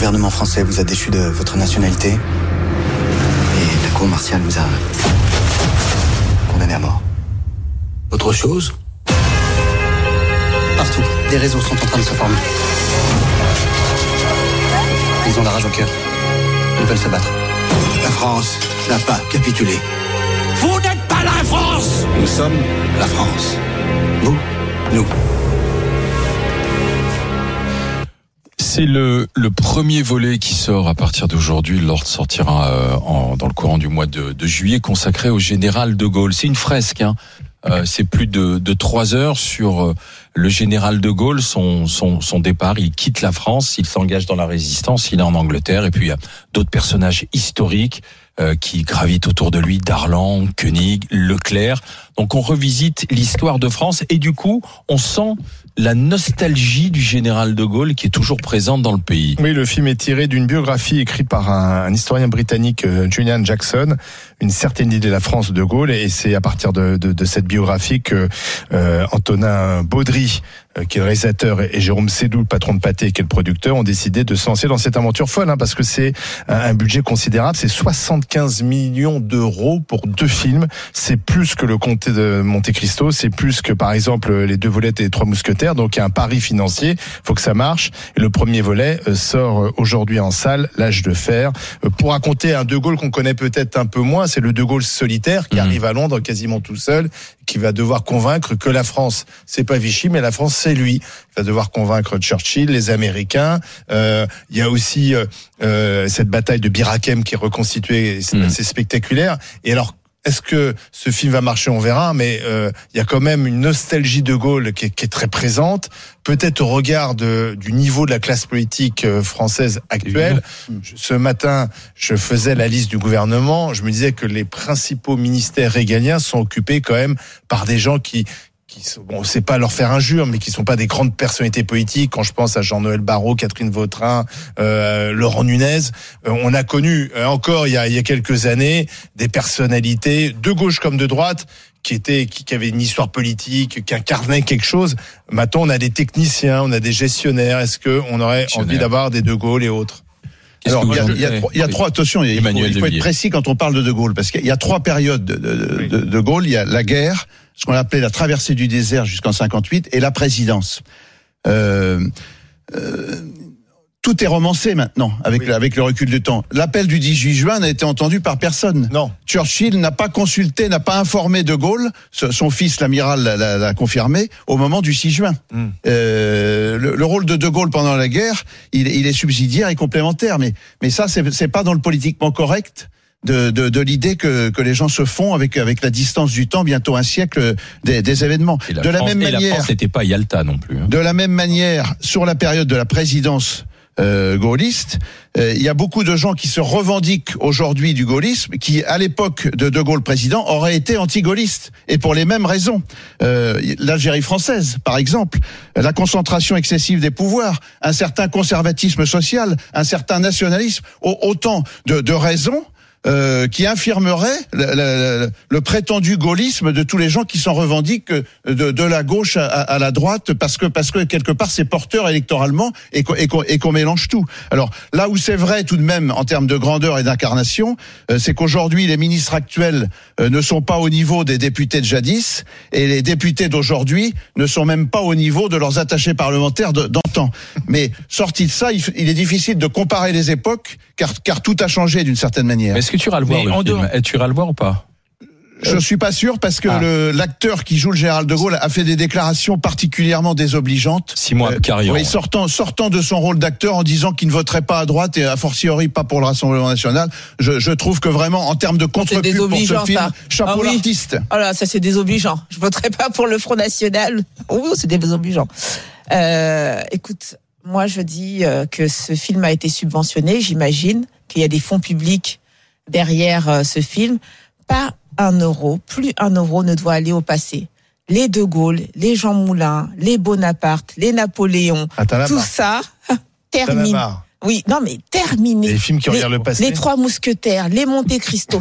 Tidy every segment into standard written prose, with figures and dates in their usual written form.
gouvernement français vous a déchu de votre nationalité et la cour martiale vous a condamné à mort. Autre chose ? Partout, des réseaux sont en train de se former. Ils ont la rage au cœur. Ils veulent se battre. La France n'a pas capitulé. Vous n'êtes pas la France! Nous sommes la France. Vous, nous. C'est le premier volet qui sort à partir d'aujourd'hui. L'ordre sortira dans le courant du mois de juillet, consacré au général de Gaulle. C'est une fresque, hein. C'est plus de 3 heures sur le général de Gaulle, son départ. Il quitte la France, il s'engage dans la résistance, il est en Angleterre. Et puis il y a d'autres personnages historiques qui gravitent autour de lui, Darlan, Koenig, Leclerc. Donc on revisite l'histoire de France et du coup on sent la nostalgie du général de Gaulle qui est toujours présente dans le pays. Oui, le film est tiré d'une biographie écrite par un historien britannique, Julian Jackson, Une certaine idée de la France de Gaulle, et c'est à partir de cette biographie que Antonin Baudry, qui est le réalisateur, et Jérôme Sédou, le patron de Pathé, qui est le producteur, ont décidé de se lancer dans cette aventure folle, hein, parce que c'est un budget considérable. C'est 75 millions d'euros pour 2 films. C'est plus que le Comté de Monte Cristo, c'est plus que, par exemple, les 2 volets des 3 Mousquetaires. Donc, il y a un pari financier. Faut que ça marche. Et le premier volet sort aujourd'hui en salle, L'Âge de fer, pour raconter un de Gaulle qu'on connaît peut-être un peu moins. C'est le de Gaulle solitaire qui arrive à Londres quasiment tout seul, qui va devoir convaincre que la France, c'est pas Vichy, mais la France, c'est lui. Il va devoir convaincre Churchill, les Américains. Il y a aussi cette bataille de Bir Hakeim qui est reconstituée, c'est assez spectaculaire. Et alors, est-ce que ce film va marcher? On verra, mais il y a quand même une nostalgie de Gaulle qui est très présente, peut-être au regard du niveau de la classe politique française actuelle. Ce matin, je faisais la liste du gouvernement, je me disais que les principaux ministères régaliens sont occupés quand même par des gens qui bon, c'est pas leur faire injure, mais qui sont pas des grandes personnalités politiques. Quand je pense à Jean-Noël Barrot, Catherine Vautrin, Laurent Nunez, on a connu encore il y a quelques années des personnalités de gauche comme de droite qui avaient une histoire politique, qui incarnaient quelque chose. Maintenant, on a des techniciens, on a des gestionnaires. Est-ce que on aurait envie d'avoir des De Gaulle et autres? Alors, il y a 3, attention, il faut être précis quand on parle de Gaulle, parce qu'il y a 3 périodes de Gaulle. Il y a la guerre, ce qu'on appelait la traversée du désert jusqu'en 58, et la présidence. Tout est romancé maintenant, avec le recul du temps. L'appel du 18 juin n'a été entendu par personne. Non. Churchill n'a pas consulté, n'a pas informé de Gaulle, son fils, l'amiral, l'a confirmé, au moment du 6 juin. Le rôle de Gaulle pendant la guerre, il est subsidiaire et complémentaire, mais ça, c'est pas dans le politiquement correct de l'idée que les gens se font avec la distance du temps, bientôt un siècle des événements. De la même manière, la France n'était pas Yalta non plus. Hein. De la même manière, sur la période de la présidence gaulliste, il y a beaucoup de gens qui se revendiquent aujourd'hui du gaullisme, qui à l'époque de De Gaulle président auraient été anti-gaullistes, et pour les mêmes raisons. L'Algérie française, par exemple, la concentration excessive des pouvoirs, un certain conservatisme social, un certain nationalisme, autant de raisons qui infirmerait le prétendu gaullisme de tous les gens qui s'en revendiquent de la gauche à la droite, parce que quelque part c'est porteur électoralement et qu'on mélange tout. Alors là où c'est vrai tout de même en termes de grandeur et d'incarnation, c'est qu'aujourd'hui les ministres actuels ne sont pas au niveau des députés de jadis, et les députés d'aujourd'hui ne sont même pas au niveau de leurs attachés parlementaires d'antan. Mais sorti de ça, il est difficile de comparer les époques, car tout a changé d'une certaine manière. Est-ce que tu iras le voir, le film? Tu iras le voir ou pas? Je suis pas sûr, parce que l'acteur qui joue le général de Gaulle a fait des déclarations particulièrement désobligeantes. 6 mois de carrière. Oui, sortant de son rôle d'acteur en disant qu'il ne voterait pas à droite et a fortiori pas pour le Rassemblement national. Je trouve que vraiment, en termes de contre-pub pour ce film, chapeau l'artiste. Voilà, ça c'est désobligeant. Je voterai pas pour le Front National. Oh, c'est désobligeant. Écoute, moi je dis que ce film a été subventionné. J'imagine qu'il y a des fonds publics derrière ce film. Pas 1 euro, plus 1 euro ne doit aller au passé. Les De Gaulle, les Jean Moulin, les Bonaparte, les Napoléon, tout ça termine. Oui, non mais terminé. Les films qui regardent le passé. Les 3 Mousquetaires, les Monte Cristo.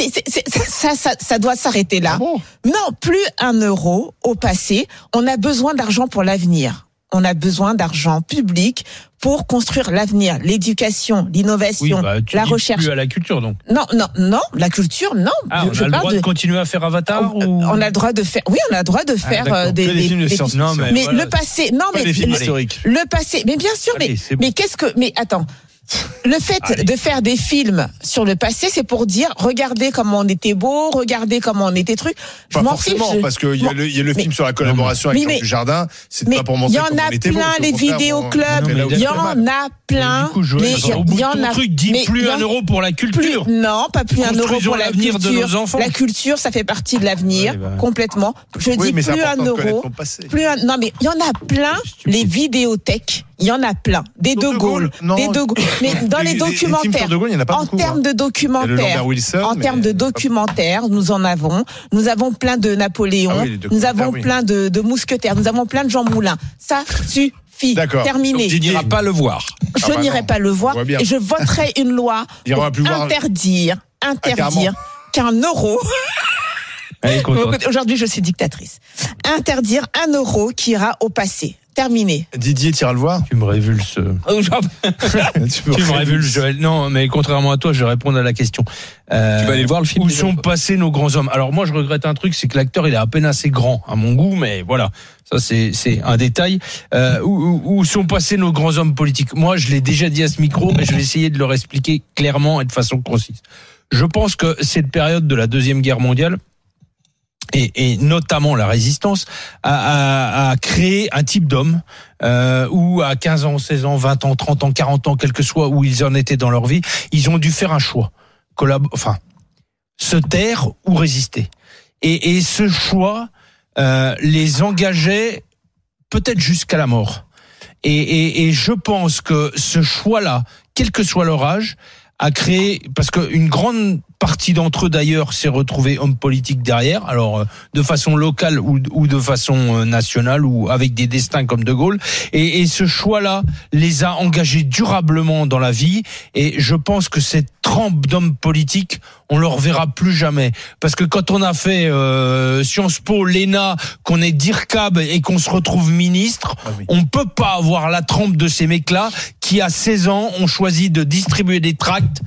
Ça doit s'arrêter là. Ah bon? Non, plus 1 euro au passé. On a besoin d'argent pour l'avenir. on a besoin d'argent public pour construire l'avenir, l'éducation, l'innovation, la recherche. Plus à la culture, donc. Non, la culture, non. On a le droit de continuer à faire Avatar on a le droit de faire. Oui, on a le droit de faire des films de science. Mais voilà. Le passé, non, mais les films historiques. Le passé, mais bien sûr, mais attends. Le fait de faire des films sur le passé, c'est pour dire, regardez comment on était beau, regardez comment on était truc. Pas forcément, parce qu'il y a le film sur la collaboration avec Jean Dujardin, c'est pas pour montrer comment on était beau. Il y en a plein, les vidéoclubs, il y en a plein. Il y en a truc, dis plus 1 euro pour la culture. Non, pas plus 1 euro pour la culture. De nos enfants. La culture, ça fait partie de l'avenir, complètement. Je dis plus 1 euro. Non, mais il y en a plein, les vidéothèques. Il y en a plein. Des De Gaulle. Mais dans les documentaires, en termes de documentaires, nous en avons. Nous avons plein de Napoléon. Nous avons plein de mousquetaires. Nous avons plein de Jean Moulin. Ça suffit. D'accord. Terminé. Donc, tu n'iras pas le voir. Je n'irai pas le voir. Et je voterai une loi pour interdire qu'un euro. Aujourd'hui, je suis dictatrice. Interdire 1 euro qui ira au passé. Terminé. Didier, tu iras le voir? Tu me révulses. Tu me révulses, Joël. Non, mais contrairement à toi, je vais répondre à la question. Tu vas aller voir le film? Où sont passés nos grands hommes? Alors moi, je regrette un truc, c'est que l'acteur, il est à peine assez grand à mon goût, mais voilà. Ça, c'est un détail. Où sont passés nos grands hommes politiques? Moi, je l'ai déjà dit à ce micro, mais je vais essayer de leur expliquer clairement et de façon concise. Je pense que cette période de la Deuxième Guerre mondiale, et notamment la résistance, a créé un type d'homme où à 15 ans, 16 ans, 20 ans, 30 ans, 40 ans, quel que soit où ils en étaient dans leur vie, ils ont dû faire un choix. Se taire ou résister. Et ce choix les engageait peut-être jusqu'à la mort. Et je pense que ce choix-là, quel que soit leur âge, a créé, parce qu'une grande partie d'entre eux d'ailleurs s'est retrouvée homme politique derrière, alors de façon locale ou de façon nationale ou avec des destins comme De Gaulle, et ce choix-là les a engagés durablement dans la vie, et je pense que cette trempe d'hommes politiques, on le reverra plus jamais, parce que quand on a fait Sciences Po, l'ENA, qu'on est DIRCAB et qu'on se retrouve ministre, on peut pas avoir la trempe de ces mecs-là qui à 16 ans ont choisi de distribuer des tracts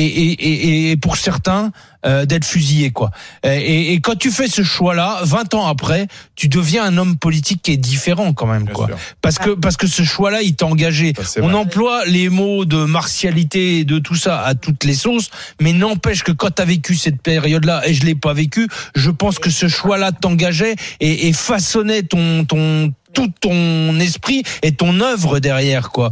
et pour certains d'être fusillés, quoi. Et quand tu fais ce choix-là, 20 ans après, tu deviens un homme politique qui est différent quand même, quoi. Parce que ce choix-là, il t'a engagé. On emploie les mots de martialité et de tout ça à toutes les sauces, mais n'empêche que quand t'as vécu cette période-là, et je l'ai pas vécu, je pense que ce choix-là t'engageait et façonnait tout ton esprit et ton œuvre derrière, quoi.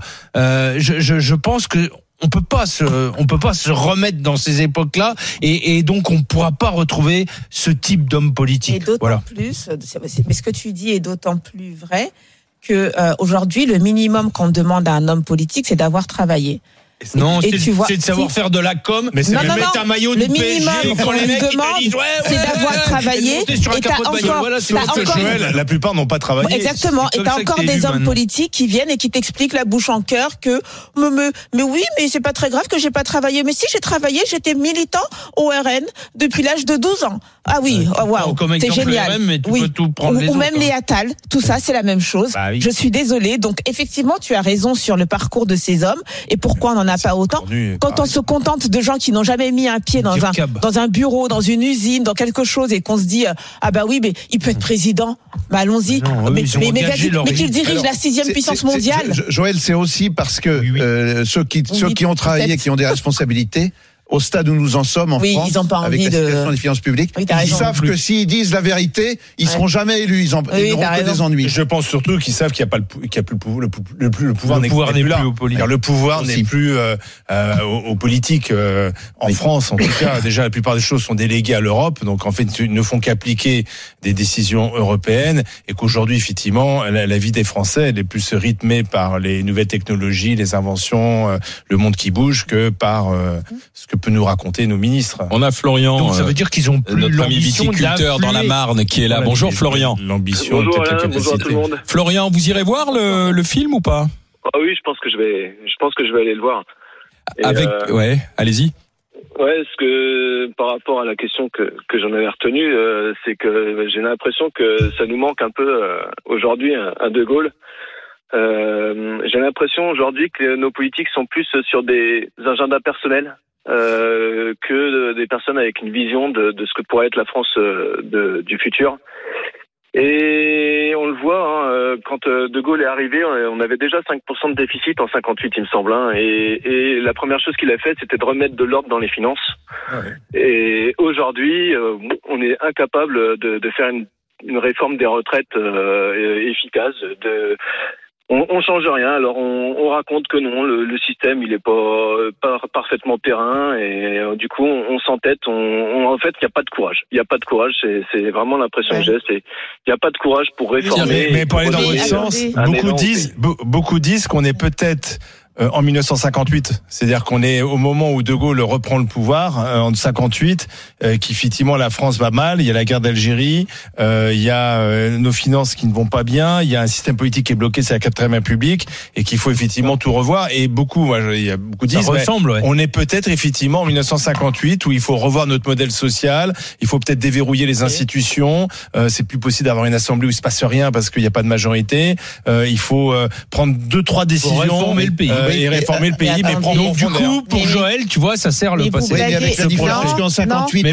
Je pense que on peut pas se remettre dans ces époques-là, et donc on pourra pas retrouver ce type d'homme politique. Et d'autant plus, mais ce que tu dis est d'autant plus vrai que aujourd'hui le minimum qu'on demande à un homme politique, c'est d'avoir travaillé. Non, c'est de savoir faire de la com, mais c'est mettre un maillot du PSG quand les mecs demandent, c'est d'avoir travaillé. Et t'as encore, Joël, la plupart n'ont pas travaillé. Exactement. Et t'as encore des hommes politiques qui viennent et qui t'expliquent la bouche en cœur que, mais oui, mais c'est pas très grave que j'ai pas travaillé. Mais si j'ai travaillé, j'étais militant au RN depuis l'âge de 12 ans. Ah oui, waouh, c'est génial. Oui. Ou même les Attal, tout ça, c'est la même chose. Je suis désolée. Donc effectivement, tu as raison sur le parcours de ces hommes et pourquoi on en a pas autant. Quand on se contente de gens qui n'ont jamais mis un pied dans un bureau, dans une usine, dans quelque chose, et qu'on se dit ah bah oui, mais il peut être président, bah allons-y. Mais qu'il dirige la 6e puissance mondiale. Joël, c'est aussi parce que ceux qui ont travaillé, qui ont des responsabilités, au stade où nous en sommes en France, ils ont pas envie avec la situation des finances publiques, ils savent que s'ils disent la vérité, ils seront jamais élus, ils n'auront que des ennuis. Je pense surtout qu'ils savent qu'il n'y a plus le pouvoir n'est plus là. Le pouvoir n'est plus aux politiques en France. En tout cas, déjà la plupart des choses sont déléguées à l'Europe, donc en fait ils ne font qu'appliquer des décisions européennes, et qu'aujourd'hui effectivement la vie des Français elle est plus rythmée par les nouvelles technologies, les inventions, le monde qui bouge, que par ce que peut nous raconter nos ministres. On a Florian. Donc ça veut dire qu'ils ont plus notre ami viticulteur dans la Marne qui est là. Bonjour Florian. L'ambition, bonjour peut-être Alain, la capacité. bonjour à tout le monde. Florian, vous irez voir le film ou pas? Ah oui, je pense que je vais aller le voir. Et ouais, allez-y. Ouais, parce que par rapport à la question que j'en avais retenue, c'est que j'ai l'impression que ça nous manque un peu aujourd'hui un De Gaulle. J'ai l'impression aujourd'hui que nos politiques sont plus sur des agendas personnels que des personnes avec une vision de ce que pourrait être la France du futur. Et on le voit, quand De Gaulle est arrivé, on avait déjà 5% de déficit en 58, il me semble. Et la première chose qu'il a fait, c'était de remettre de l'ordre dans les finances. Ouais. Et aujourd'hui, on est incapable de faire une réforme des retraites efficace. On change rien. Alors on raconte que non, le système il est pas parfaitement terrain et du coup on s'entête. En fait il y a pas de courage. Il y a pas de courage. C'est vraiment l'impression que j'ai. Il y a pas de courage pour réformer. Mais pour aller dans votre sens, beaucoup disent qu'on est peut-être en 1958, c'est-à-dire qu'on est au moment où De Gaulle reprend le pouvoir en 58, qu'effectivement la France va mal, il y a la guerre d'Algérie, il y a nos finances qui ne vont pas bien, il y a un système politique qui est bloqué, c'est la 4e République, et qu'il faut effectivement tout revoir. Et il y a beaucoup disent, on est peut-être effectivement en 1958 où il faut revoir notre modèle social, il faut peut-être déverrouiller les institutions, c'est plus possible d'avoir une assemblée où il se passe rien parce qu'il n'y a pas de majorité, il faut prendre 2-3 décisions pour réformer le pays. Et réformer le pays, mais prendre donc du coup, pour Joël, tu vois, ça sert le passé. Oui, mais avec la différence qu'en 58,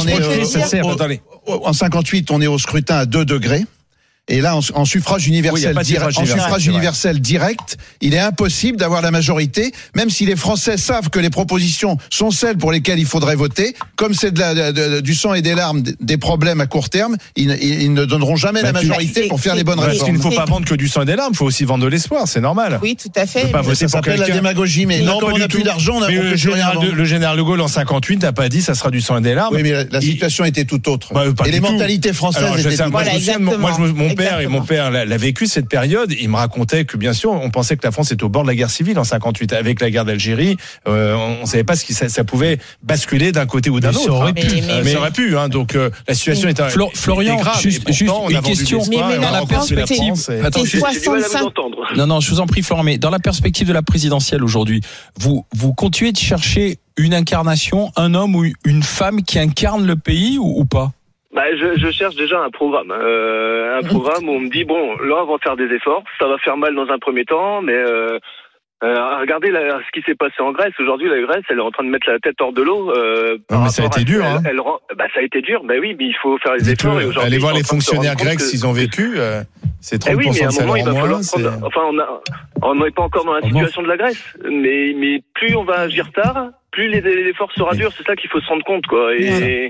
en 58, on est au scrutin à 2 degrés. Et là, en suffrage universel, direct, il est impossible d'avoir la majorité, même si les Français savent que les propositions sont celles pour lesquelles il faudrait voter. Comme c'est du sang et des larmes, des problèmes à court terme, ils ne donneront jamais la majorité pour faire les bonnes réformes. Parce qu'il ne faut pas vendre que du sang et des larmes, il faut aussi vendre de l'espoir, c'est normal. Oui, tout à fait. Ça s'appelle la démagogie, mais non, on n'a plus d'argent, le général de Gaulle en 58 n'a pas dit ça sera du sang et des larmes. Oui, mais la situation était tout autre. Et les mentalités françaises étaient tout autres. Mon père l'a vécu cette période. Il me racontait que bien sûr, on pensait que la France était au bord de la guerre civile en 58 avec la guerre d'Algérie. On savait pas ce qui ça pouvait basculer d'un côté ou d'un autre. Ça aurait pu. Donc la situation était Florian, grave. Juste une question. Mais dans la perspective, Non, je vous en prie, Florian. Mais dans la perspective de la présidentielle aujourd'hui, vous continuez de chercher une incarnation, un homme ou une femme qui incarne le pays ou pas? Je cherche déjà un programme où on me dit bon, là on va faire des efforts, ça va faire mal dans un premier temps, mais regardez ce qui s'est passé en Grèce. Aujourd'hui, la Grèce, elle est en train de mettre la tête hors de l'eau. Mais ça a été dur. Ça a été dur. Oui, mais il faut faire les efforts. Et allez voir les fonctionnaires grecs s'ils ont vécu. C'est 30% oui, mais à un moment, il va falloir prendre. Enfin, on n'est pas encore dans la situation de la Grèce, mais plus on va agir tard, plus l'effort sera dur. C'est ça qu'il faut se rendre compte, quoi. Et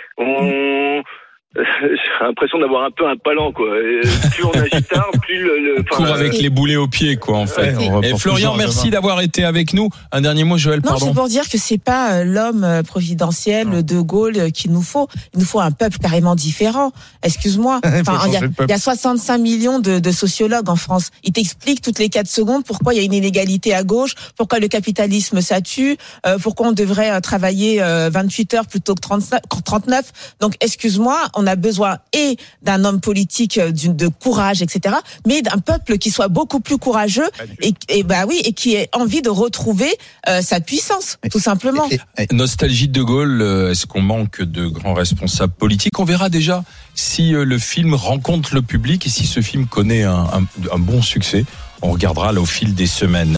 j'ai l'impression d'avoir un peu un palan, quoi. Et plus on agit tard, plus court avec les boulets aux pieds, quoi, en fait. Et Florian, merci d'avoir été avec nous. Un dernier mot, Joël, pardon. Non, c'est pour dire que c'est pas l'homme providentiel De Gaulle qu'il nous faut. Il nous faut un peuple carrément différent. Excuse-moi. Il y a 65 millions de sociologues en France. Ils t'expliquent toutes les 4 secondes pourquoi il y a une inégalité à gauche, pourquoi le capitalisme ça tue, pourquoi on devrait travailler 28 heures plutôt que 39. Donc, excuse-moi, on a besoin d'un homme politique de courage, etc., mais d'un peuple qui soit beaucoup plus courageux et qui ait envie de retrouver sa puissance, tout simplement. Nostalgie de De Gaulle, est-ce qu'on manque de grands responsables politiques? On verra déjà si le film rencontre le public et si ce film connaît un bon succès. On regardera là au fil des semaines.